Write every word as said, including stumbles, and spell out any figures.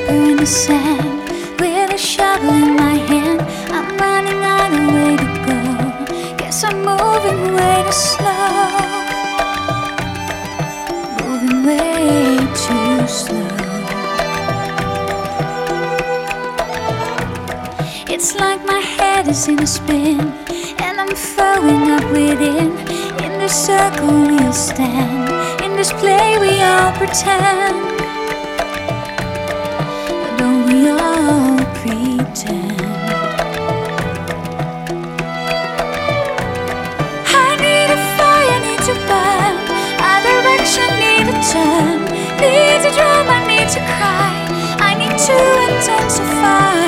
paper in the sand, with a shovel in my hand. I'm running out of way to go. Guess I'm moving way too slow, moving way too slow. It's like my head is in a spin, and I'm throwing up within. In this circle we'll stand, in this play we all pretend. Don't we all pretend? I need a fire, need to burn, a direction, need a turn, need to drum, I need to cry, I need to intensify.